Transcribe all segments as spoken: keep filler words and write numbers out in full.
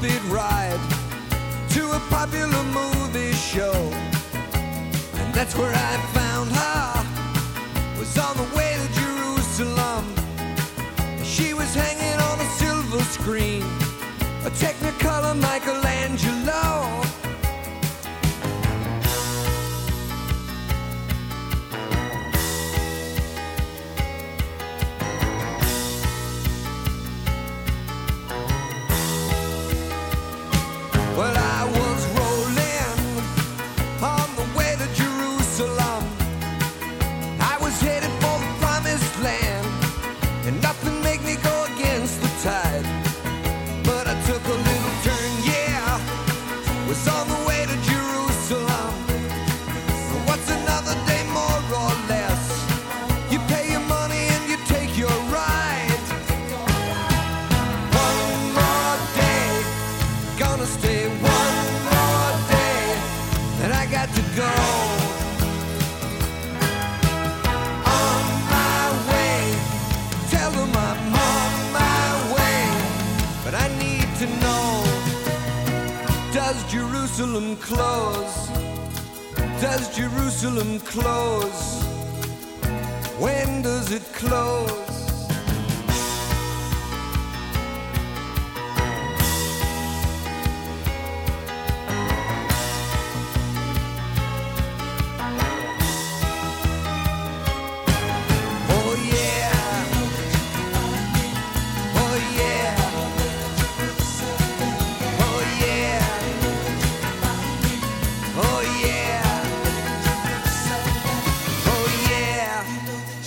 high-speed ride to a popular movie show. And that's where I found her, was on the way to Jerusalem. She was hanging on a silver screen, a Technicolor Michelangelo. Well, I was rolling on the way to Jerusalem. I was headed for the promised land, and nothing made me go against the tide. But I took a little turn, yeah, was on the way to Jerusalem. What's another day more or less? You pay your money and you take your ride. One more day, gonna stay one more day, and I got to go. On my way, tell them I'm on my way, but I need to know, does Jerusalem close? Does Jerusalem close? When does it close? Oh yeah, oh yeah, oh yeah, oh yeah, oh yeah,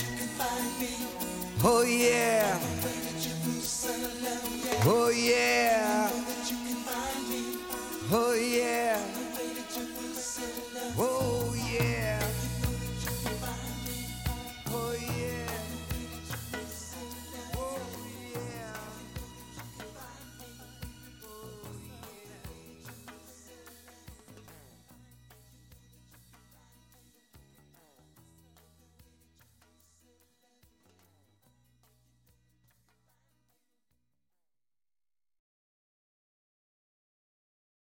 oh yeah, oh yeah.